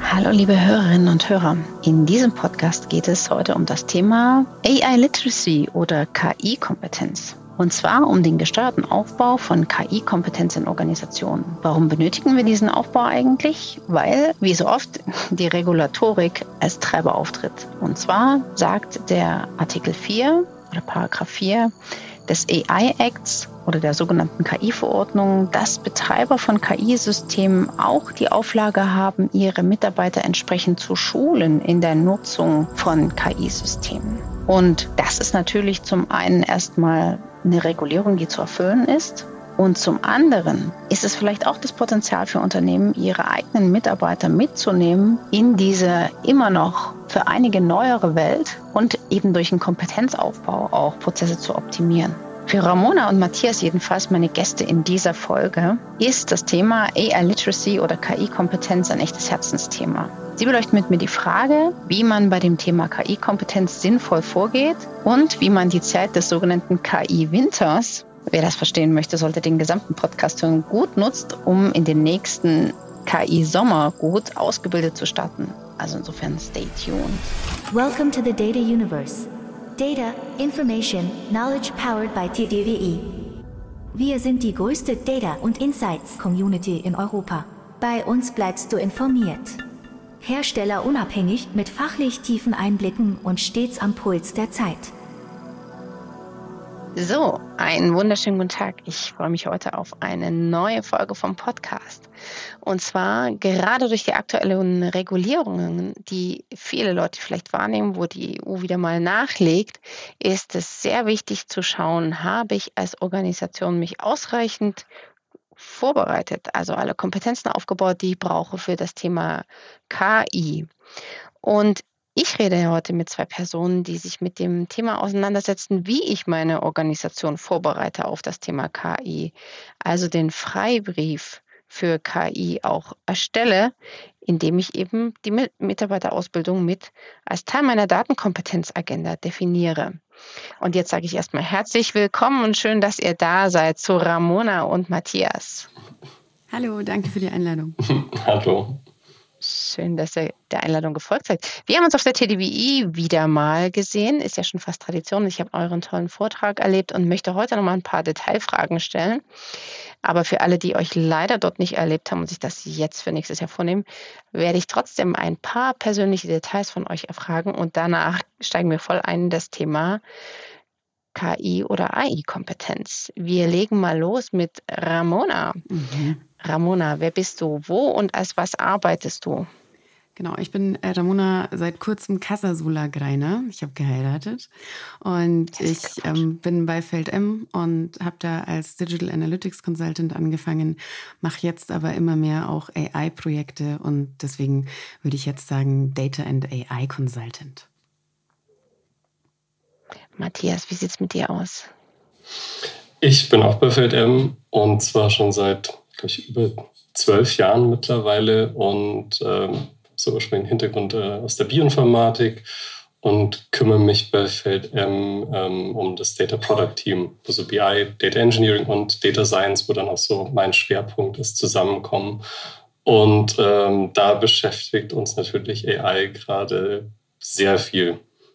Hallo liebe Hörerinnen und Hörer. In diesem Podcast geht es heute um das Thema AI Literacy oder KI-Kompetenz. Und zwar um den gesteuerten Aufbau von KI-Kompetenz in Organisationen. Warum benötigen wir diesen Aufbau eigentlich? Weil, wie so oft, die Regulatorik als Treiber auftritt. Und zwar sagt der Artikel 4 oder Paragraph 4 des AI Acts oder der sogenannten KI-Verordnung, dass Betreiber von KI-Systemen auch die Auflage haben, ihre Mitarbeiter entsprechend zu schulen in der Nutzung von KI-Systemen. Und das ist natürlich zum einen erstmal eine Regulierung, die zu erfüllen ist. Und zum anderen ist es vielleicht auch das Potenzial für Unternehmen, ihre eigenen Mitarbeiter mitzunehmen in diese immer noch für einige neuere Welt und eben durch einen Kompetenzaufbau auch Prozesse zu optimieren. Für Ramona und Matthias jedenfalls, meine Gäste in dieser Folge, ist das Thema AI Literacy oder KI-Kompetenz ein echtes Herzensthema. Sie beleuchten mit mir die Frage, wie man bei dem Thema KI-Kompetenz sinnvoll vorgeht und wie man die Zeit des sogenannten KI-Winters, wer das verstehen möchte, sollte den gesamten Podcast hören, gut nutzt, um in den nächsten KI-Sommer gut ausgebildet zu starten. Also insofern stay tuned. Welcome to the Data Universe. Data, Information, Knowledge powered by TDWE. Wir sind die größte Data- und Insights-Community in Europa. Bei uns bleibst du informiert. Herstellerunabhängig mit fachlich tiefen Einblicken und stets am Puls der Zeit. So, einen wunderschönen guten Tag. Ich freue mich heute auf eine neue Folge vom Podcast. Und zwar gerade durch die aktuellen Regulierungen, die viele Leute vielleicht wahrnehmen, wo die EU wieder mal nachlegt, ist es sehr wichtig zu schauen, habe ich als Organisation mich ausreichend vorbereitet, also alle Kompetenzen aufgebaut, die ich brauche für das Thema KI. Und ich rede ja heute mit zwei Personen, die sich mit dem Thema auseinandersetzen, wie ich meine Organisation vorbereite auf das Thema KI. Also den Freibrief für KI auch erstelle, indem ich eben die Mitarbeiterausbildung mit als Teil meiner Datenkompetenzagenda definiere. Und jetzt sage ich erstmal herzlich willkommen und schön, dass ihr da seid zu Ramona und Matthias. Hallo, danke für die Einladung. Hallo. Schön, dass ihr der Einladung gefolgt seid. Wir haben uns auf der TDWI wieder mal gesehen, ist ja schon fast Tradition. Ich habe euren tollen Vortrag erlebt und möchte heute noch mal ein paar Detailfragen stellen. Aber für alle, die euch leider dort nicht erlebt haben und sich das jetzt für nächstes Jahr vornehmen, werde ich trotzdem ein paar persönliche Details von euch erfragen und danach steigen wir voll ein in das Thema KI oder AI-Kompetenz. Wir legen mal los mit Ramona. Ramona, wer bist du? Wo und als was arbeitest du? Genau, ich bin Ramona, seit kurzem Casasola Greiner. Ich habe geheiratet und ich bin bei Feld-M und habe da als Digital Analytics Consultant angefangen, mache jetzt aber immer mehr auch AI-Projekte und deswegen würde ich jetzt sagen Data and AI Consultant. Matthias, wie sieht es mit dir aus? Ich bin auch bei Feld-M und zwar schon seit, glaube ich, über 12 Jahren mittlerweile und so ursprünglich Hintergrund aus der Bioinformatik und kümmere mich bei Feld-M um das Data Product Team, also BI, Data Engineering und Data Science, wo dann auch so mein Schwerpunkt ist, zusammenkommen. Und da beschäftigt uns natürlich AI gerade sehr viel.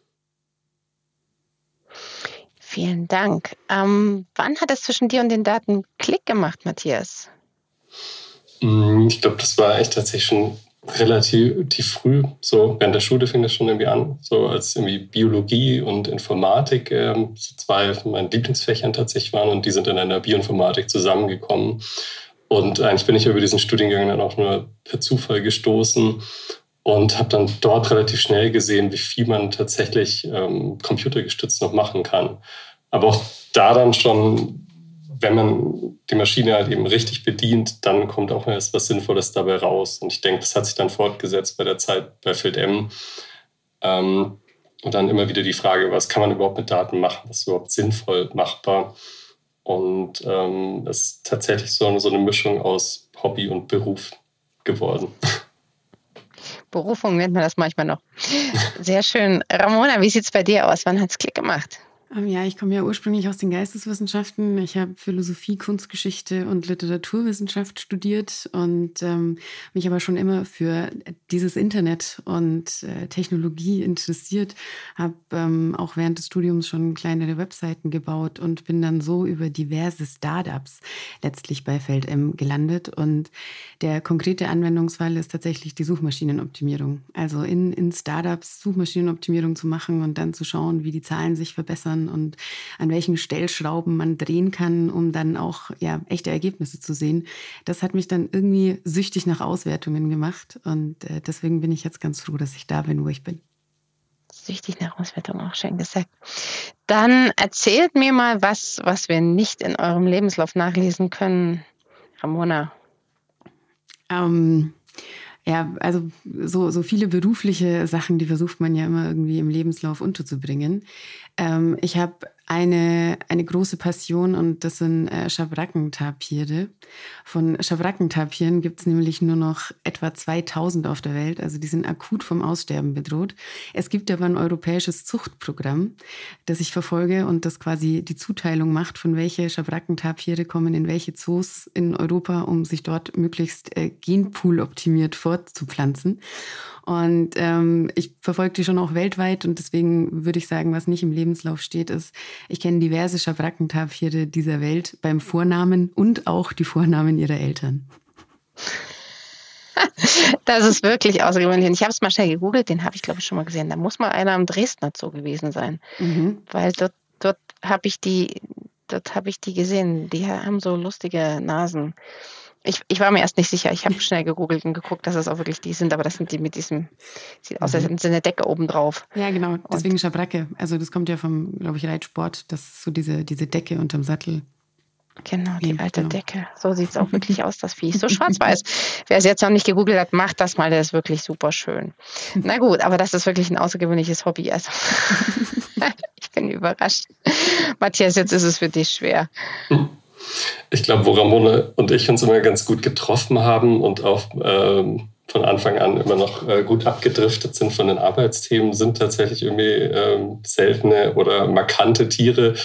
Vielen Dank. Wann hat es zwischen dir und den Daten Klick gemacht, Matthias? Ich glaube, das war echt tatsächlich schon relativ früh. So während der Schule fing das schon irgendwie an, so als irgendwie Biologie und Informatik so zwei von meinen Lieblingsfächern tatsächlich waren und die sind in einer Bioinformatik zusammengekommen. Und eigentlich bin ich über diesen Studiengang dann auch nur per Zufall gestoßen und habe dann dort relativ schnell gesehen, wie viel man tatsächlich computergestützt noch machen kann. Aber auch da dann schon, wenn man die Maschine halt eben richtig bedient, dann kommt auch erst was Sinnvolles dabei raus. Und ich denke, das hat sich dann fortgesetzt bei der Zeit bei Feld-M. Und dann immer wieder die Frage, was kann man überhaupt mit Daten machen? Was ist überhaupt sinnvoll machbar? Und es ist tatsächlich so eine Mischung aus Hobby und Beruf geworden. Berufung nennt man das manchmal noch. Sehr schön. Ramona, wie sieht es bei dir aus? Wann hat es Klick gemacht? Ja, ich komme ja ursprünglich aus den Geisteswissenschaften. Ich habe Philosophie, Kunstgeschichte und Literaturwissenschaft studiert und mich aber schon immer für dieses Internet und Technologie interessiert. Habe auch während des Studiums schon kleinere Webseiten gebaut und bin dann so über diverse Startups letztlich bei FeldM gelandet. Und der konkrete Anwendungsfall ist tatsächlich die Suchmaschinenoptimierung. Also in Startups Suchmaschinenoptimierung zu machen und dann zu schauen, wie die Zahlen sich verbessern und an welchen Stellschrauben man drehen kann, um dann auch echte Ergebnisse zu sehen. Das hat mich dann irgendwie süchtig nach Auswertungen gemacht und deswegen bin ich jetzt ganz froh, dass ich da bin, wo ich bin. Süchtig nach Auswertung, auch schön gesagt. Dann erzählt mir mal was wir nicht in eurem Lebenslauf nachlesen können, Ramona. Ja, also so viele berufliche Sachen, die versucht man ja immer irgendwie im Lebenslauf unterzubringen. Ich habe eine große Passion und das sind Schabrackentapire. Von Schabrackentapiren gibt es nämlich nur noch etwa 2000 auf der Welt. Also die sind akut vom Aussterben bedroht. Es gibt aber ein europäisches Zuchtprogramm, das ich verfolge und das quasi die Zuteilung macht, von welche Schabrackentapire kommen in welche Zoos in Europa, um sich dort möglichst Genpool optimiert fortzupflanzen. Und ich verfolge die schon auch weltweit und deswegen würde ich sagen, was nicht im Lebenslauf steht, ist, ich kenne diverse Schabrackentapire dieser Welt beim Vornamen und auch die Vornamen ihrer Eltern. Das ist wirklich außergewöhnlich. Und ich habe es mal schnell gegoogelt, den habe ich, glaube ich, schon mal gesehen. Da muss mal einer am Dresdner Zoo gewesen sein. Weil dort habe ich die gesehen. Die haben so lustige Nasen. Ich war mir erst nicht sicher. Ich habe schnell gegoogelt und geguckt, dass es auch wirklich die sind, aber das sind die mit diesem, sieht aus, als hätten sie eine Decke oben drauf. Ja, genau, deswegen Schabracke. Also das kommt ja vom, glaube ich, Reitsport, das ist so diese Decke unterm Sattel. Genau, die alte Decke. So sieht es auch wirklich aus, das Vieh. So schwarz-weiß. Wer es jetzt noch nicht gegoogelt hat, macht das mal, der ist wirklich super schön. Na gut, aber das ist wirklich ein außergewöhnliches Hobby. Also ich bin überrascht. Matthias, jetzt ist es für dich schwer. Ich glaube, wo Ramona und ich uns immer ganz gut getroffen haben und auch von Anfang an immer noch gut abgedriftet sind von den Arbeitsthemen, sind tatsächlich irgendwie seltene oder markante Tiere.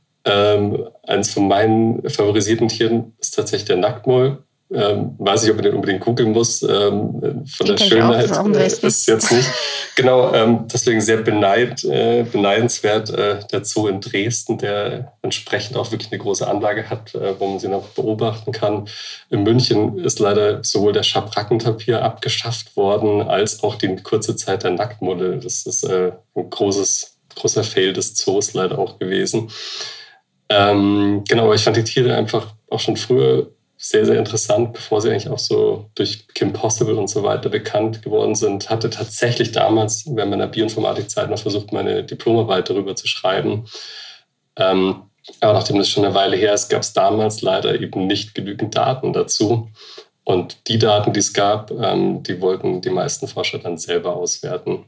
Eins von meinen favorisierten Tieren ist tatsächlich der Nacktmull. Weiß nicht, ob man den unbedingt googeln muss. Von der Schönheit ist jetzt nicht. Genau, deswegen sehr beneidenswert der Zoo in Dresden, der entsprechend auch wirklich eine große Anlage hat, wo man sie noch beobachten kann. In München ist leider sowohl der Schabrackentapir abgeschafft worden, als auch die kurze Zeit der Nacktmulle. Das ist ein großer Fail des Zoos leider auch gewesen. Genau, aber ich fand die Tiere einfach auch schon früher sehr, sehr interessant, bevor sie eigentlich auch so durch Kim Possible und so weiter bekannt geworden sind. Hatte tatsächlich damals während meiner Bioinformatik-Zeit noch versucht, meine Diplomarbeit darüber zu schreiben. Aber nachdem das schon eine Weile her ist, gab es damals leider eben nicht genügend Daten dazu. Und die Daten, die es gab, die wollten die meisten Forscher dann selber auswerten.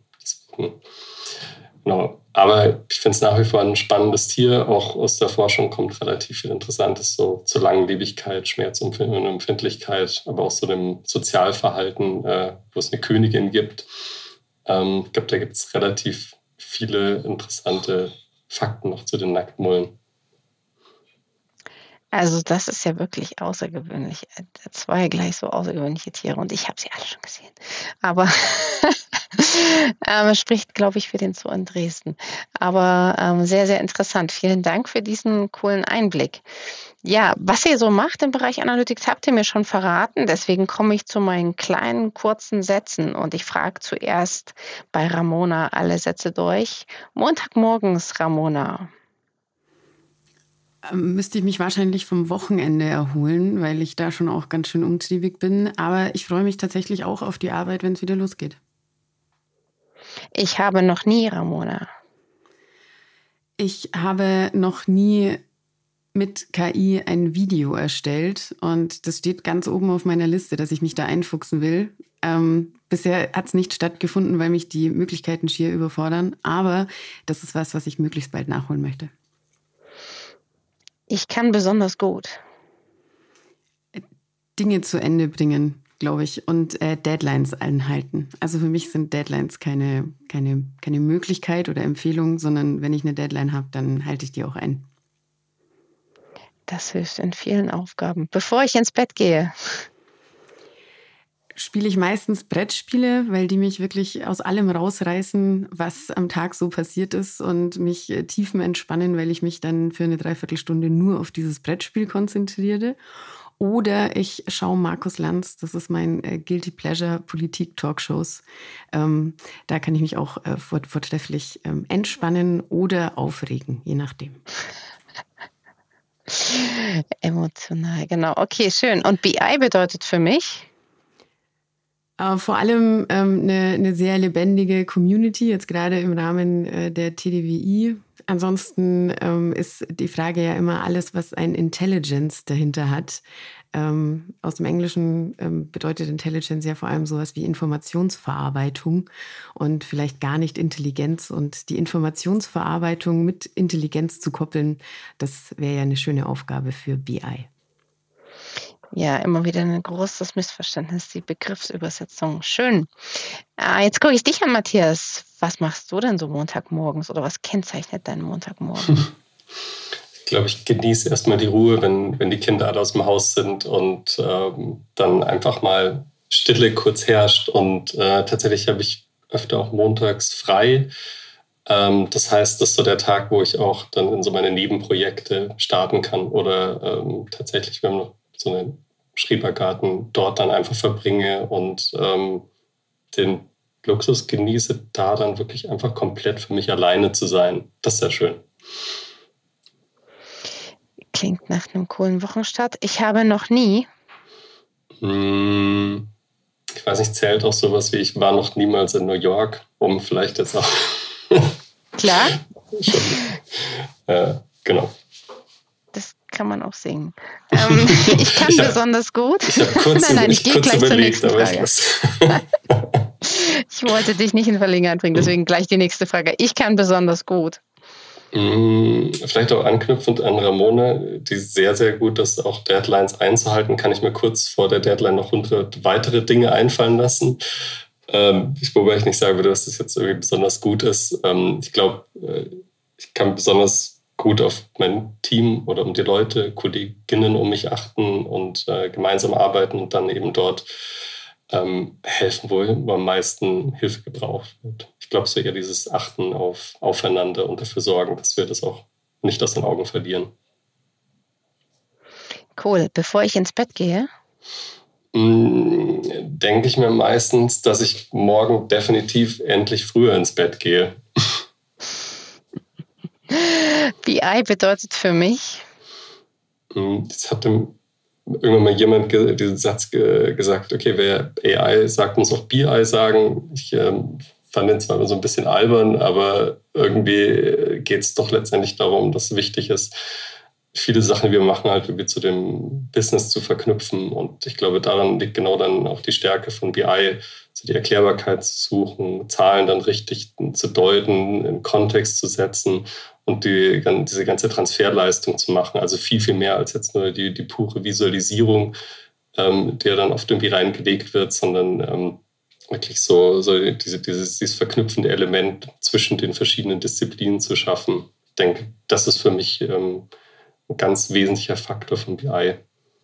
Genau. Aber ich finde es nach wie vor ein spannendes Tier. Auch aus der Forschung kommt relativ viel Interessantes so zur Langlebigkeit, Schmerzempfindlichkeit, aber auch so dem Sozialverhalten, wo es eine Königin gibt. Ich glaube, da gibt es relativ viele interessante Fakten noch zu den Nacktmullen. Also das ist ja wirklich außergewöhnlich. 2 gleich so außergewöhnliche Tiere und ich habe sie alle schon gesehen. Aber spricht, glaube ich, für den Zoo in Dresden. Aber sehr, sehr interessant. Vielen Dank für diesen coolen Einblick. Ja, was ihr so macht im Bereich Analytics, habt ihr mir schon verraten. Deswegen komme ich zu meinen kleinen, kurzen Sätzen. Und ich frage zuerst bei Ramona alle Sätze durch. Montagmorgens, Ramona. Müsste ich mich wahrscheinlich vom Wochenende erholen, weil ich da schon auch ganz schön umtriebig bin. Aber ich freue mich tatsächlich auch auf die Arbeit, wenn es wieder losgeht. Ich habe noch nie, Ramona. Ich habe noch nie mit KI ein Video erstellt und das steht ganz oben auf meiner Liste, dass ich mich da einfuchsen will. Bisher hat es nicht stattgefunden, weil mich die Möglichkeiten schier überfordern. Aber das ist was ich möglichst bald nachholen möchte. Ich kann besonders gut Dinge zu Ende bringen, glaube ich. Und Deadlines einhalten. Also für mich sind Deadlines keine Möglichkeit oder Empfehlung, sondern wenn ich eine Deadline habe, dann halte ich die auch ein. Das hilft in vielen Aufgaben. Bevor ich ins Bett gehe, spiele ich meistens Brettspiele, weil die mich wirklich aus allem rausreißen, was am Tag so passiert ist und mich tiefenentspannen, weil ich mich dann für eine Dreiviertelstunde nur auf dieses Brettspiel konzentriere. Oder ich schaue Markus Lanz, das ist mein Guilty Pleasure Politik-Talkshows. Da kann ich mich auch vortrefflich entspannen oder aufregen, je nachdem. Emotional, genau. Okay, schön. Und BI bedeutet für mich? Vor allem eine sehr lebendige Community, jetzt gerade im Rahmen der TDWI. Ansonsten ist die Frage ja immer alles, was ein Intelligence dahinter hat. Aus dem Englischen bedeutet Intelligence ja vor allem sowas wie Informationsverarbeitung und vielleicht gar nicht Intelligenz. Und die Informationsverarbeitung mit Intelligenz zu koppeln, das wäre ja eine schöne Aufgabe für BI. Ja, immer wieder ein großes Missverständnis, die Begriffsübersetzung. Schön. Jetzt gucke ich dich an, Matthias. Was machst du denn so Montagmorgens oder was kennzeichnet deinen Montagmorgen? Ich glaube, ich genieße erstmal die Ruhe, wenn die Kinder alle aus dem Haus sind und dann einfach mal Stille kurz herrscht. Und tatsächlich habe ich öfter auch montags frei. Das heißt, das ist so der Tag, wo ich auch dann in so meine Nebenprojekte starten kann oder tatsächlich, wir haben noch so einen Schrebergarten dort dann einfach verbringe und den Luxus genieße, da dann wirklich einfach komplett für mich alleine zu sein. Das ist sehr schön. Klingt nach einem coolen Wochenstart. Ich habe noch nie. Ich weiß nicht, zählt auch sowas wie, ich war noch niemals in New York, um vielleicht jetzt auch. Klar. Genau. Das kann man auch singen. Ich kann besonders gut. Ich habe kurz ich gehe gleich überlegt, zur nächsten Frage. Ich wollte dich nicht in Verlegenheit bringen, deswegen gleich die nächste Frage. Ich kann besonders gut. Vielleicht auch anknüpfend an Ramona, die sehr, sehr gut ist, auch Deadlines einzuhalten, kann ich mir kurz vor der Deadline noch 100 weitere Dinge einfallen lassen. Wobei ich nicht sagen würde, dass das jetzt irgendwie besonders gut ist. Ich glaube, ich kann besonders gut auf mein Team oder um die Leute, Kolleginnen um mich achten und gemeinsam arbeiten und dann eben dort helfen, wo am meisten Hilfe gebraucht wird. Ich glaube, so eher dieses Achten aufeinander und dafür sorgen, dass wir das auch nicht aus den Augen verlieren. Cool. Bevor ich ins Bett gehe? Denke ich mir meistens, dass ich morgen definitiv endlich früher ins Bett gehe. BI bedeutet für mich? Das hat irgendwann mal jemand diesen Satz gesagt, okay, wer AI sagt, muss auch BI sagen. Ich fand den zwar immer so ein bisschen albern, aber irgendwie geht es doch letztendlich darum, dass es wichtig ist, viele Sachen, die wir machen, halt irgendwie zu dem Business zu verknüpfen. Und ich glaube, daran liegt genau dann auch die Stärke von BI, so die Erklärbarkeit zu suchen, Zahlen dann richtig zu deuten, in Kontext zu setzen und diese ganze Transferleistung zu machen. Also viel, viel mehr als jetzt nur die pure Visualisierung, die ja dann oft irgendwie reingelegt wird, sondern wirklich so dieses verknüpfende Element zwischen den verschiedenen Disziplinen zu schaffen. Ich denke, das ist für mich ein ganz wesentlicher Faktor von BI.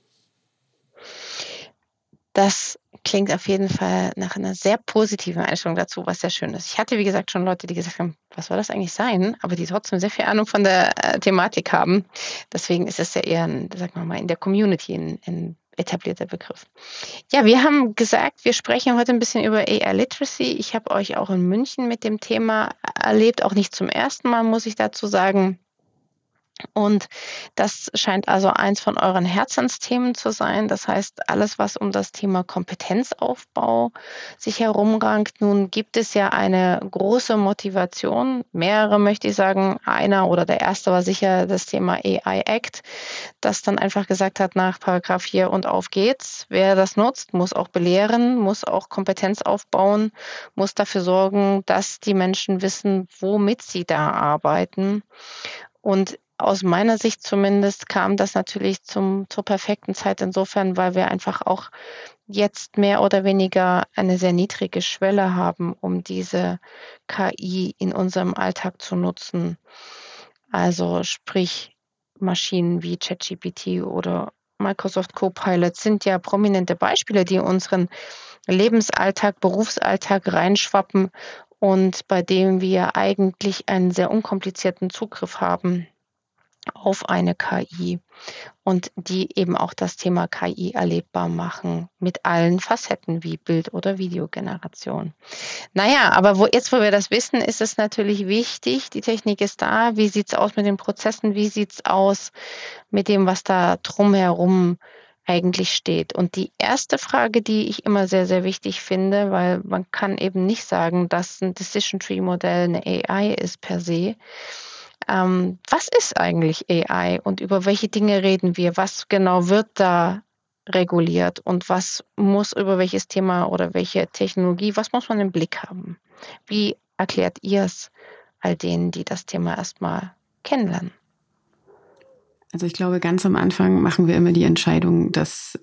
Das klingt auf jeden Fall nach einer sehr positiven Einstellung dazu, was sehr schön ist. Ich hatte, wie gesagt, schon Leute, die gesagt haben, was soll das eigentlich sein? Aber die trotzdem sehr viel Ahnung von der Thematik haben. Deswegen ist es ja eher, sagen wir mal, in der Community ein etablierter Begriff. Ja, wir haben gesagt, wir sprechen heute ein bisschen über AI Literacy. Ich habe euch auch in München mit dem Thema erlebt, auch nicht zum ersten Mal, muss ich dazu sagen. Und das scheint also eins von euren Herzensthemen zu sein. Das heißt, alles, was um das Thema Kompetenzaufbau sich herumrankt. Nun gibt es ja eine große Motivation, mehrere möchte ich sagen. Einer oder der erste war sicher das Thema AI Act, das dann einfach gesagt hat, nach Paragraph 4 und auf geht's. Wer das nutzt, muss auch belehren, muss auch Kompetenz aufbauen, muss dafür sorgen, dass die Menschen wissen, womit sie da arbeiten. Und aus meiner Sicht zumindest kam das natürlich zur perfekten Zeit insofern, weil wir einfach auch jetzt mehr oder weniger eine sehr niedrige Schwelle haben, um diese KI in unserem Alltag zu nutzen. Also sprich, Maschinen wie ChatGPT oder Microsoft Copilot sind ja prominente Beispiele, die unseren Lebensalltag, Berufsalltag reinschwappen und bei dem wir eigentlich einen sehr unkomplizierten Zugriff haben auf eine KI und die eben auch das Thema KI erlebbar machen mit allen Facetten wie Bild- oder Videogeneration. Naja, aber wo wir das wissen, ist es natürlich wichtig, die Technik ist da, wie sieht es aus mit den Prozessen, wie sieht es aus mit dem, was da drumherum eigentlich steht. Und die erste Frage, die ich immer sehr, sehr wichtig finde, weil man kann eben nicht sagen, dass ein Decision Tree Modell eine AI ist per se. Was ist eigentlich AI und über welche Dinge reden wir? Was genau wird da reguliert und was muss über welches Thema oder welche Technologie, was muss man im Blick haben? Wie erklärt ihr es all denen, die das Thema erstmal kennenlernen? Also ich glaube, ganz am Anfang machen wir immer die Unterscheidung, dass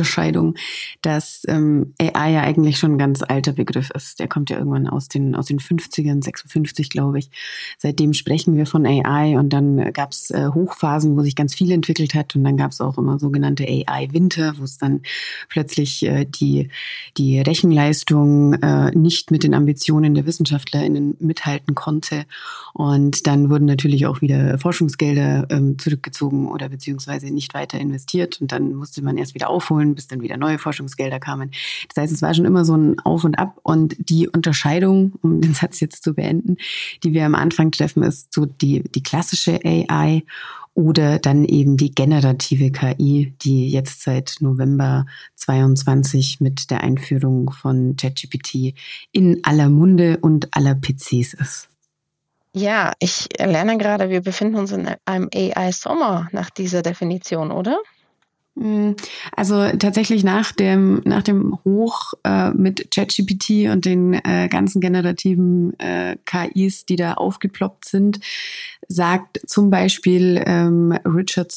AI ja eigentlich schon ein ganz alter Begriff ist. Der kommt ja irgendwann aus den 50ern, 56, glaube ich. Seitdem sprechen wir von AI und dann gab es Hochphasen, wo sich ganz viel entwickelt hat und dann gab es auch immer sogenannte AI-Winter, wo es dann plötzlich die Rechenleistung nicht mit den Ambitionen der WissenschaftlerInnen mithalten konnte. Und dann wurden natürlich auch wieder Forschungsgelder zurückgezogen oder beziehungsweise nicht weiter investiert. Und dann musste man erst wieder aufholen, bis dann wieder neue Forschungsgelder kamen. Das heißt, es war schon immer so ein Auf und Ab. Und die Unterscheidung, um den Satz jetzt zu beenden, die wir am Anfang treffen, ist so die klassische AI oder dann eben die generative KI, die jetzt seit November 22 mit der Einführung von ChatGPT in aller Munde und aller PCs ist. Ja, ich lerne gerade, wir befinden uns in einem AI-Sommer nach dieser Definition, oder? Also tatsächlich nach dem Hoch mit ChatGPT und den ganzen generativen KIs, die da aufgeploppt sind, sagt zum Beispiel Richard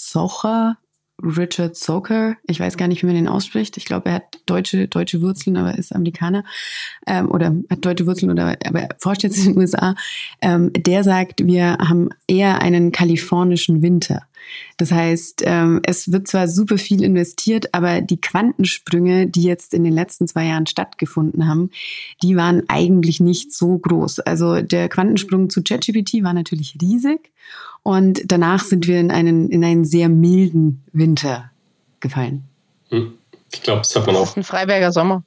Zucker, ich weiß gar nicht, wie man den ausspricht. Ich glaube, er hat deutsche Wurzeln, aber ist Amerikaner oder hat deutsche Wurzeln aber forscht jetzt in den USA. Der sagt, wir haben eher einen kalifornischen Winter. Das heißt, es wird zwar super viel investiert, aber die Quantensprünge, die jetzt in den letzten 2 Jahren stattgefunden haben, die waren eigentlich nicht so groß. Also der Quantensprung zu ChatGPT war natürlich riesig und danach sind wir in einen sehr milden Winter gefallen. Ich glaube, das hat man auch. Das ist ein Freiberger Sommer.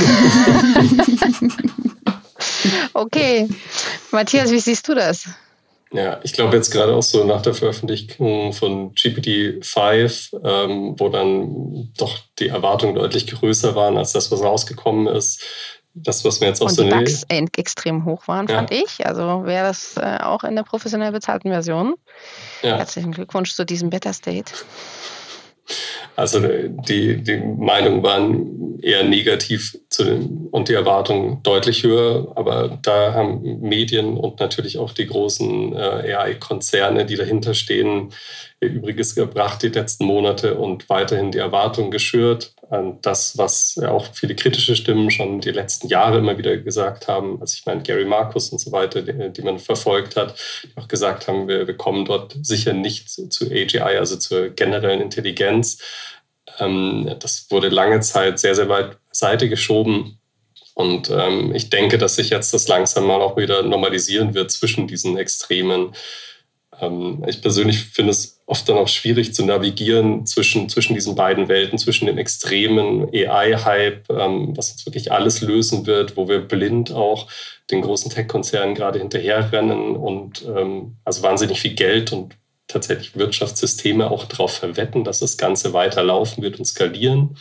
Okay, Matthias, wie siehst du das? Ja, ich glaube jetzt gerade auch so nach der Veröffentlichung von GPT-5, wo dann doch die Erwartungen deutlich größer waren als das, was rausgekommen ist. Das, was mir jetzt auch und so die Bugs extrem hoch waren, fand ich. Also wäre das auch in der professionell bezahlten Version. Ja. Herzlichen Glückwunsch zu diesem Beta-State. Also die Meinungen waren eher negativ und die Erwartungen deutlich höher. Aber da haben Medien und natürlich auch die großen AI-Konzerne, die dahinter stehen, ihr Übriges gebracht die letzten Monate und weiterhin die Erwartungen geschürt. Das, was ja auch viele kritische Stimmen schon die letzten Jahre immer wieder gesagt haben, also ich meine Gary Marcus und so weiter, die man verfolgt hat, die auch gesagt haben, wir kommen dort sicher nicht zu AGI, also zur generellen Intelligenz. Das wurde lange Zeit sehr, sehr weit beiseite geschoben. Und ich denke, dass sich jetzt das langsam mal auch wieder normalisieren wird zwischen diesen Extremen. Ich persönlich finde es oft dann auch schwierig zu navigieren zwischen diesen beiden Welten, zwischen dem extremen AI-Hype, was uns wirklich alles lösen wird, wo wir blind auch den großen Tech-Konzernen gerade hinterherrennen und also wahnsinnig viel Geld und tatsächlich Wirtschaftssysteme auch darauf verwetten, dass das Ganze weiterlaufen wird und skalieren.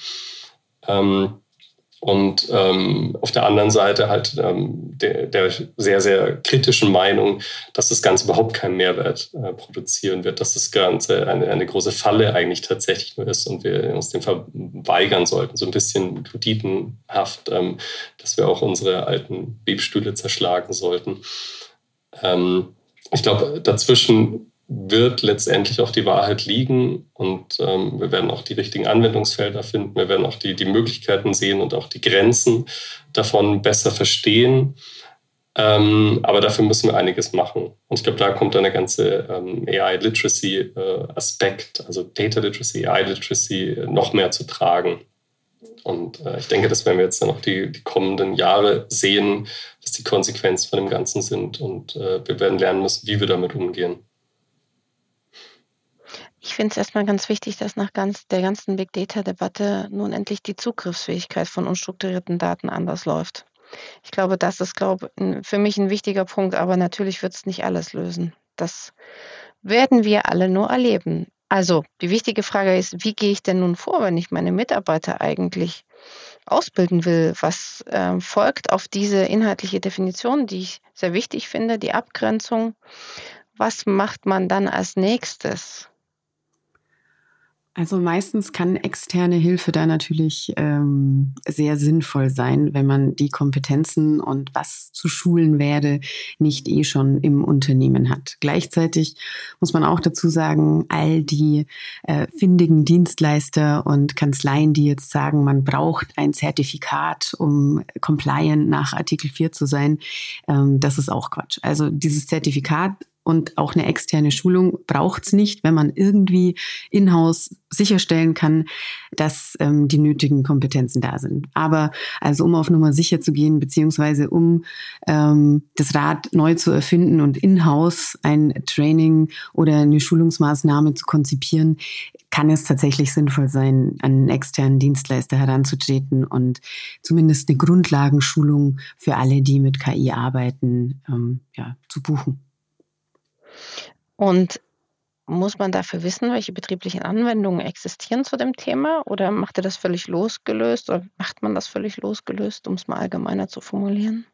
Und auf der anderen Seite halt der sehr, sehr kritischen Meinung, dass das Ganze überhaupt keinen Mehrwert produzieren wird, dass das Ganze eine große Falle eigentlich tatsächlich nur ist und wir uns dem verweigern sollten, so ein bisschen Luditenhaft, dass wir auch unsere alten Webstühle zerschlagen sollten. Ich glaube, dazwischen wird letztendlich auch die Wahrheit liegen und wir werden auch die richtigen Anwendungsfelder finden, wir werden auch die Möglichkeiten sehen und auch die Grenzen davon besser verstehen. Aber dafür müssen wir einiges machen. Und ich glaube, da kommt dann der ganze AI-Literacy-Aspekt, also Data Literacy, AI-Literacy noch mehr zu tragen. Und ich denke, das werden wir jetzt dann auch die kommenden Jahre sehen, dass die Konsequenzen von dem Ganzen sind. Und wir werden lernen müssen, wie wir damit umgehen. Ich finde es erstmal ganz wichtig, dass nach der ganzen Big Data-Debatte nun endlich die Zugriffsfähigkeit von unstrukturierten Daten anders läuft. Ich glaube, das ist für mich ein wichtiger Punkt, aber natürlich wird es nicht alles lösen. Das werden wir alle nur erleben. Also die wichtige Frage ist, wie gehe ich denn nun vor, wenn ich meine Mitarbeiter eigentlich ausbilden will? Was folgt auf diese inhaltliche Definition, die ich sehr wichtig finde, die Abgrenzung? Was macht man dann als nächstes? Also meistens kann externe Hilfe da natürlich sehr sinnvoll sein, wenn man die Kompetenzen und was zu schulen werde, nicht schon im Unternehmen hat. Gleichzeitig muss man auch dazu sagen, all die findigen Dienstleister und Kanzleien, die jetzt sagen, man braucht ein Zertifikat, um compliant nach Artikel 4 zu sein, das ist auch Quatsch. Also dieses Zertifikat und auch eine externe Schulung braucht's nicht, wenn man irgendwie in-house sicherstellen kann, dass die nötigen Kompetenzen da sind. Aber also um auf Nummer sicher zu gehen, beziehungsweise um das Rad neu zu erfinden und in-house ein Training oder eine Schulungsmaßnahme zu konzipieren, kann es tatsächlich sinnvoll sein, an einen externen Dienstleister heranzutreten und zumindest eine Grundlagenschulung für alle, die mit KI arbeiten, zu buchen. Und muss man dafür wissen, welche betrieblichen Anwendungen existieren zu dem Thema? Oder macht man das völlig losgelöst, um es mal allgemeiner zu formulieren?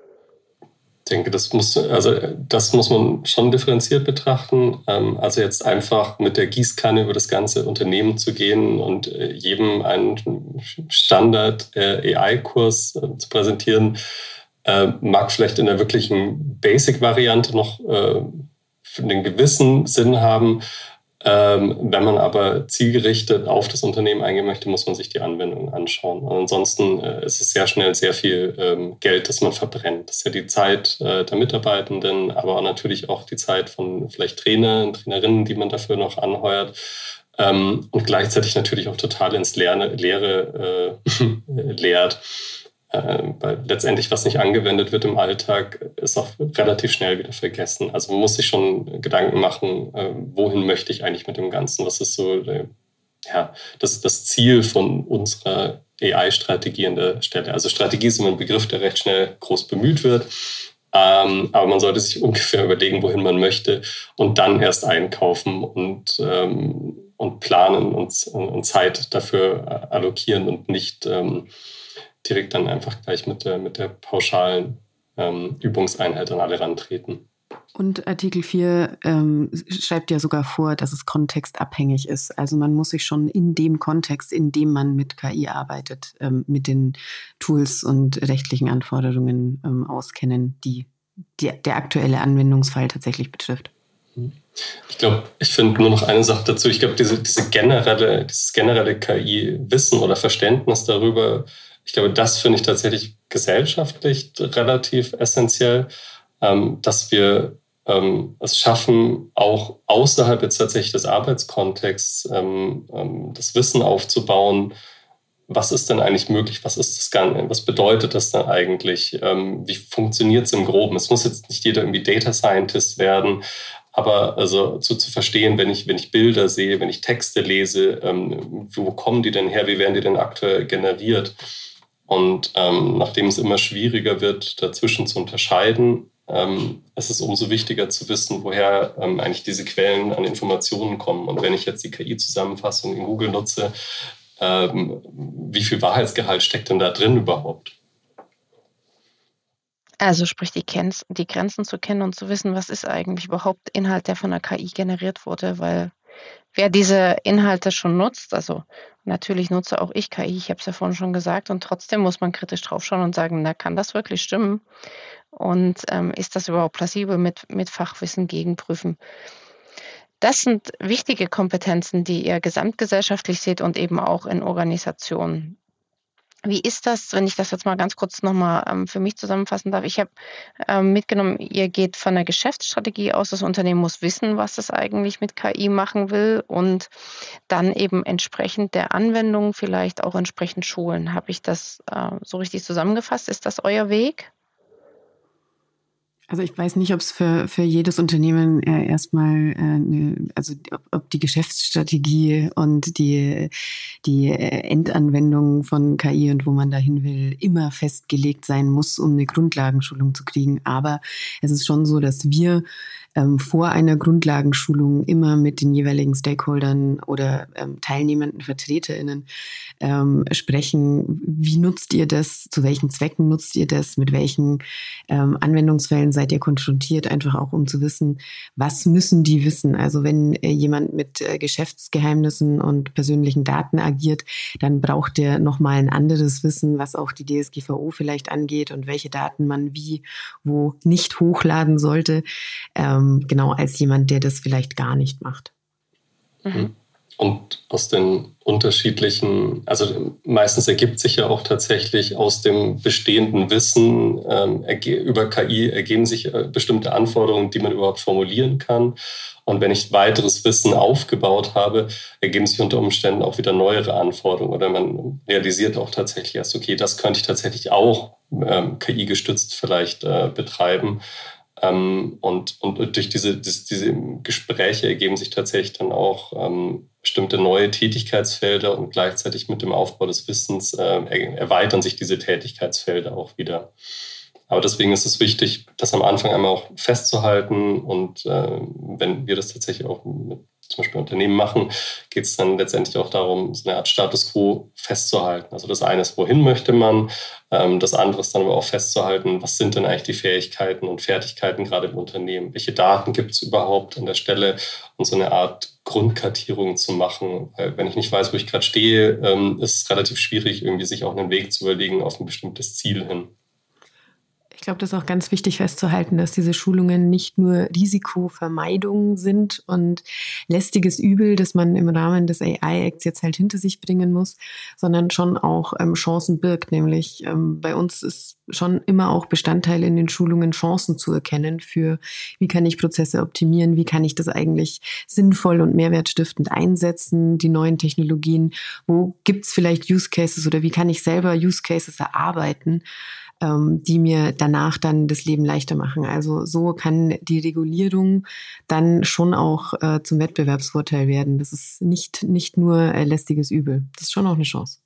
Ich denke, das muss man schon differenziert betrachten. Also jetzt einfach mit der Gießkanne über das ganze Unternehmen zu gehen und jedem einen Standard-AI-Kurs zu präsentieren, mag vielleicht in der wirklichen Basic-Variante noch einen gewissen Sinn haben. Wenn man aber zielgerichtet auf das Unternehmen eingehen möchte, muss man sich die Anwendungen anschauen. Und ansonsten ist es sehr schnell sehr viel Geld, das man verbrennt. Das ist ja die Zeit der Mitarbeitenden, aber natürlich auch die Zeit von vielleicht Trainern, Trainerinnen, die man dafür noch anheuert. Und gleichzeitig natürlich auch total ins Leere lehrt. Weil letztendlich, was nicht angewendet wird im Alltag, ist auch relativ schnell wieder vergessen. Also man muss sich schon Gedanken machen, wohin möchte ich eigentlich mit dem Ganzen? Was ist so das Ziel von unserer AI-Strategie an der Stelle? Also Strategie ist immer ein Begriff, der recht schnell groß bemüht wird. Aber man sollte sich ungefähr überlegen, wohin man möchte und dann erst einkaufen und planen und Zeit dafür allokieren und nicht direkt dann einfach gleich mit der pauschalen Übungseinheit an alle rantreten. Und Artikel 4 schreibt ja sogar vor, dass es kontextabhängig ist. Also man muss sich schon in dem Kontext, in dem man mit KI arbeitet, mit den Tools und rechtlichen Anforderungen auskennen, die der aktuelle Anwendungsfall tatsächlich betrifft. Ich finde nur noch eine Sache dazu. Ich glaube, dieses generelle KI-Wissen oder Verständnis darüber, ich glaube, das finde ich tatsächlich gesellschaftlich relativ essentiell, dass wir es schaffen, auch außerhalb jetzt tatsächlich des Arbeitskontexts das Wissen aufzubauen. Was ist denn eigentlich möglich? Was ist das Ganze? Was bedeutet das dann eigentlich? Wie funktioniert es im Groben? Es muss jetzt nicht jeder irgendwie Data Scientist werden, aber also zu verstehen, wenn ich Bilder sehe, wenn ich Texte lese, wo kommen die denn her? Wie werden die denn aktuell generiert? Und nachdem es immer schwieriger wird, dazwischen zu unterscheiden, es ist umso wichtiger zu wissen, woher eigentlich diese Quellen an Informationen kommen. Und wenn ich jetzt die KI-Zusammenfassung in Google nutze, wie viel Wahrheitsgehalt steckt denn da drin überhaupt? Also sprich die Grenzen zu kennen und zu wissen, was ist eigentlich überhaupt Inhalt, der von der KI generiert wurde, weil wer diese Inhalte schon nutzt, also natürlich nutze auch ich KI, ich habe es ja vorhin schon gesagt, und trotzdem muss man kritisch draufschauen und sagen, na, kann das wirklich stimmen? Und ist das überhaupt plausibel mit Fachwissen gegenprüfen? Das sind wichtige Kompetenzen, die ihr gesamtgesellschaftlich seht und eben auch in Organisationen. Wie ist das, wenn ich das jetzt mal ganz kurz nochmal für mich zusammenfassen darf? Ich habe mitgenommen, ihr geht von der Geschäftsstrategie aus. Das Unternehmen muss wissen, was es eigentlich mit KI machen will und dann eben entsprechend der Anwendung vielleicht auch entsprechend schulen. Habe ich das so richtig zusammengefasst? Ist das euer Weg? Also ich weiß nicht, ob es für jedes Unternehmen erstmal, ob die Geschäftsstrategie und die Endanwendung von KI und wo man dahin will, immer festgelegt sein muss, um eine Grundlagenschulung zu kriegen. Aber es ist schon so, dass wir vor einer Grundlagenschulung immer mit den jeweiligen Stakeholdern oder teilnehmenden VertreterInnen sprechen. Wie nutzt ihr das? Zu welchen Zwecken nutzt ihr das? Mit welchen Anwendungsfällen seid ihr konfrontiert? Einfach auch, um zu wissen, was müssen die wissen? Also wenn jemand mit Geschäftsgeheimnissen und persönlichen Daten agiert, dann braucht der nochmal ein anderes Wissen, was auch die DSGVO vielleicht angeht und welche Daten man wie, wo nicht hochladen sollte. Genau, als jemand, der das vielleicht gar nicht macht. Mhm. Und aus den unterschiedlichen, also meistens ergibt sich ja auch tatsächlich aus dem bestehenden Wissen über KI ergeben sich bestimmte Anforderungen, die man überhaupt formulieren kann. Und wenn ich weiteres Wissen aufgebaut habe, ergeben sich unter Umständen auch wieder neuere Anforderungen. Oder man realisiert auch tatsächlich erst, okay, das könnte ich tatsächlich auch KI-gestützt vielleicht betreiben. Und durch diese Gespräche ergeben sich tatsächlich dann auch bestimmte neue Tätigkeitsfelder und gleichzeitig mit dem Aufbau des Wissens erweitern sich diese Tätigkeitsfelder auch wieder. Aber deswegen ist es wichtig, das am Anfang einmal auch festzuhalten und wenn wir das tatsächlich auch mit zum Beispiel Unternehmen machen, geht es dann letztendlich auch darum, so eine Art Status quo festzuhalten. Also das eine ist, wohin möchte man, das andere ist dann aber auch festzuhalten, was sind denn eigentlich die Fähigkeiten und Fertigkeiten gerade im Unternehmen, welche Daten gibt es überhaupt an der Stelle und so eine Art Grundkartierung zu machen. Weil wenn ich nicht weiß, wo ich gerade stehe, ist es relativ schwierig, irgendwie sich auch einen Weg zu überlegen auf ein bestimmtes Ziel hin. Ich glaube, das ist auch ganz wichtig festzuhalten, dass diese Schulungen nicht nur Risikovermeidung sind und lästiges Übel, das man im Rahmen des AI-Acts jetzt halt hinter sich bringen muss, sondern schon auch Chancen birgt. Nämlich bei uns ist schon immer auch Bestandteil in den Schulungen, Chancen zu erkennen für, wie kann ich Prozesse optimieren, wie kann ich das eigentlich sinnvoll und mehrwertstiftend einsetzen, die neuen Technologien, wo gibt es vielleicht Use Cases oder wie kann ich selber Use Cases erarbeiten, die mir danach dann das Leben leichter machen. Also so kann die Regulierung dann schon auch zum Wettbewerbsvorteil werden. Das ist nicht nur lästiges Übel. Das ist schon auch eine Chance.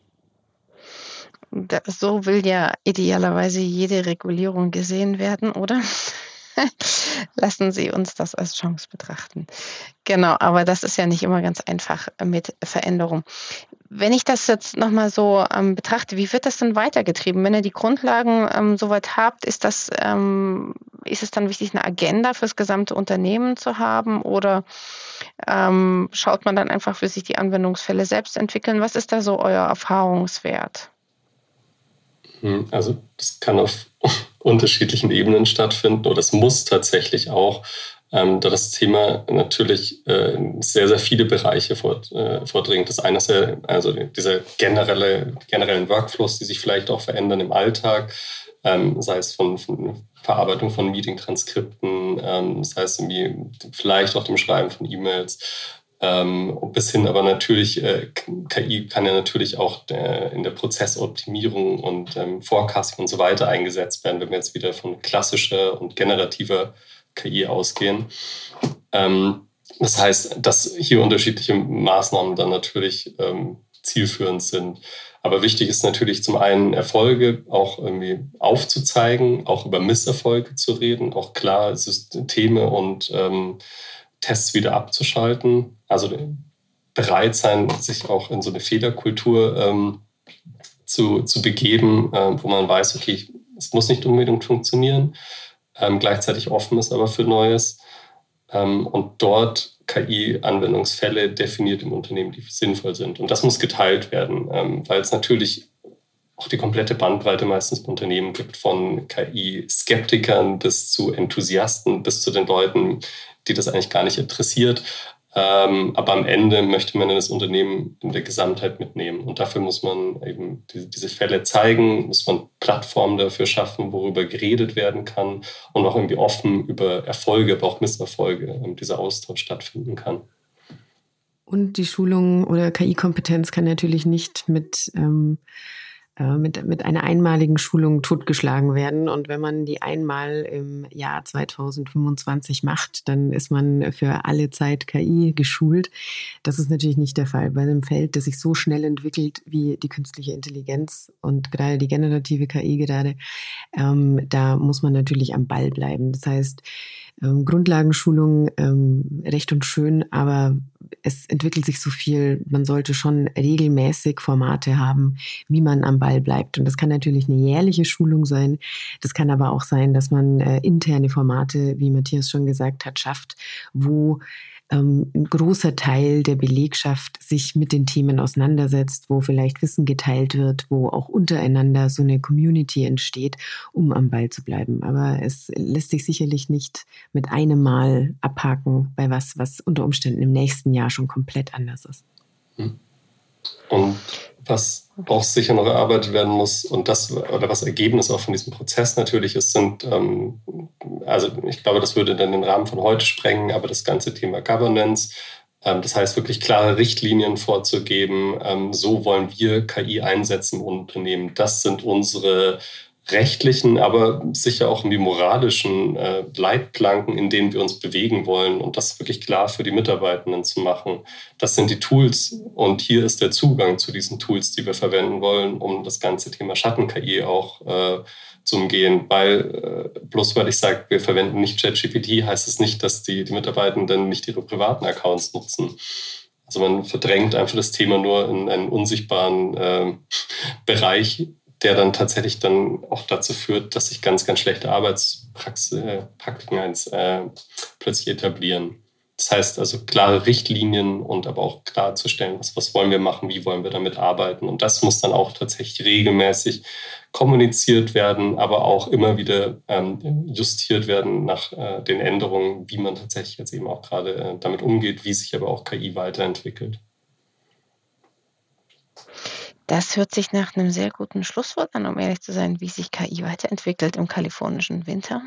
So will ja idealerweise jede Regulierung gesehen werden, oder? Lassen Sie uns das als Chance betrachten. Genau, aber das ist ja nicht immer ganz einfach mit Veränderung. Wenn ich das jetzt nochmal so betrachte, wie wird das denn weitergetrieben? Wenn ihr die Grundlagen soweit habt, ist es dann wichtig, eine Agenda fürs gesamte Unternehmen zu haben oder schaut man dann einfach, wie sich die Anwendungsfälle selbst entwickeln? Was ist da so euer Erfahrungswert? Also das kann auf unterschiedlichen Ebenen stattfinden oder es muss tatsächlich auch, da das Thema natürlich sehr, sehr viele Bereiche vordringt. Das eine ist ja also diese generellen Workflows, die sich vielleicht auch verändern im Alltag, sei es von Verarbeitung von Meeting-Transkripten, sei es irgendwie vielleicht auch dem Schreiben von E-Mails, bis hin aber natürlich, KI kann ja natürlich auch in der Prozessoptimierung und Forecasting und so weiter eingesetzt werden, wenn wir jetzt wieder von klassischer und generativer KI ausgehen. Das heißt, dass hier unterschiedliche Maßnahmen dann natürlich zielführend sind. Aber wichtig ist natürlich zum einen Erfolge auch irgendwie aufzuzeigen, auch über Misserfolge zu reden, auch klar Systeme und Tests wieder abzuschalten, also bereit sein, sich auch in so eine Fehlerkultur zu begeben, wo man weiß, okay, es muss nicht unbedingt funktionieren, gleichzeitig offen ist aber für Neues und dort KI-Anwendungsfälle definiert im Unternehmen, die sinnvoll sind. Und das muss geteilt werden, weil es natürlich auch die komplette Bandbreite meistens im Unternehmen gibt, von KI-Skeptikern bis zu Enthusiasten, bis zu den Leuten, die das eigentlich gar nicht interessiert. Aber am Ende möchte man das Unternehmen in der Gesamtheit mitnehmen. Und dafür muss man eben diese Fälle zeigen, muss man Plattformen dafür schaffen, worüber geredet werden kann und auch irgendwie offen über Erfolge, aber auch Misserfolge dieser Austausch stattfinden kann. Und die Schulung oder KI-Kompetenz kann natürlich nicht mit einer einmaligen Schulung totgeschlagen werden. Und wenn man die einmal im Jahr 2025 macht, dann ist man für alle Zeit KI geschult. Das ist natürlich nicht der Fall. Bei einem Feld, das sich so schnell entwickelt wie die künstliche Intelligenz und gerade die generative KI gerade, da muss man natürlich am Ball bleiben. Das heißt, Grundlagenschulung, recht und schön, aber es entwickelt sich so viel. Man sollte schon regelmäßig Formate haben, wie man am Ball bleibt. Und das kann natürlich eine jährliche Schulung sein. Das kann aber auch sein, dass man interne Formate, wie Matthias schon gesagt hat, schafft, wo ein großer Teil der Belegschaft sich mit den Themen auseinandersetzt, wo vielleicht Wissen geteilt wird, wo auch untereinander so eine Community entsteht, um am Ball zu bleiben. Aber es lässt sich sicherlich nicht mit einem Mal abhaken bei was unter Umständen im nächsten Jahr schon komplett anders ist. Und was auch sicher noch erarbeitet werden muss und was Ergebnis auch von diesem Prozess natürlich ist, sind, also ich glaube, das würde dann den Rahmen von heute sprengen, aber das ganze Thema Governance, das heißt wirklich klare Richtlinien vorzugeben, so wollen wir KI einsetzen im Unternehmen, das sind unsere rechtlichen, aber sicher auch die moralischen Leitplanken, in denen wir uns bewegen wollen und das wirklich klar für die Mitarbeitenden zu machen. Das sind die Tools und hier ist der Zugang zu diesen Tools, die wir verwenden wollen, um das ganze Thema Schatten-KI auch zu umgehen. Bloß weil ich sage, wir verwenden nicht ChatGPT, heißt es nicht, dass die Mitarbeitenden nicht ihre privaten Accounts nutzen. Also man verdrängt einfach das Thema nur in einen unsichtbaren Bereich, der dann tatsächlich dann auch dazu führt, dass sich ganz, ganz schlechte Arbeitspraktiken plötzlich etablieren. Das heißt also klare Richtlinien und aber auch klarzustellen, was wollen wir machen, wie wollen wir damit arbeiten. Und das muss dann auch tatsächlich regelmäßig kommuniziert werden, aber auch immer wieder justiert werden nach den Änderungen, wie man tatsächlich jetzt eben auch gerade damit umgeht, wie sich aber auch KI weiterentwickelt. Das hört sich nach einem sehr guten Schlusswort an, um ehrlich zu sein, wie sich KI weiterentwickelt im kalifornischen Winter.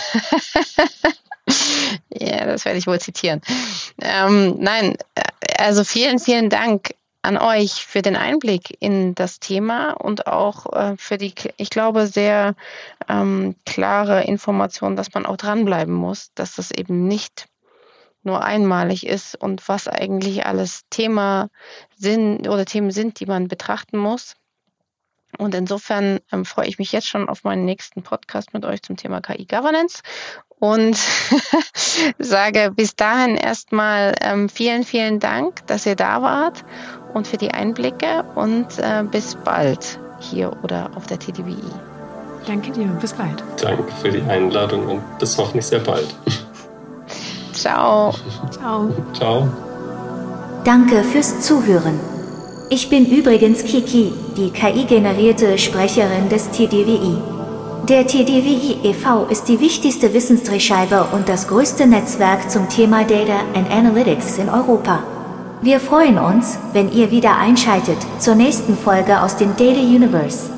Ja, das werde ich wohl zitieren. Nein, also vielen, vielen Dank an euch für den Einblick in das Thema und auch für die, ich glaube, sehr klare Information, dass man auch dranbleiben muss, dass das eben nicht nur einmalig ist und was eigentlich alles Themen sind, die man betrachten muss. Und insofern freue ich mich jetzt schon auf meinen nächsten Podcast mit euch zum Thema KI-Governance und sage bis dahin erstmal vielen, vielen Dank, dass ihr da wart und für die Einblicke und bis bald hier oder auf der TDWI. Danke dir, bis bald. Danke für die Einladung und bis hoffentlich sehr bald. Ciao. Ciao. Ciao. Danke fürs Zuhören. Ich bin übrigens Kiki, die KI-generierte Sprecherin des TDWI. Der TDWI e.V. ist die wichtigste Wissensdrehscheibe und das größte Netzwerk zum Thema Data and Analytics in Europa. Wir freuen uns, wenn ihr wieder einschaltet zur nächsten Folge aus dem Data Universe.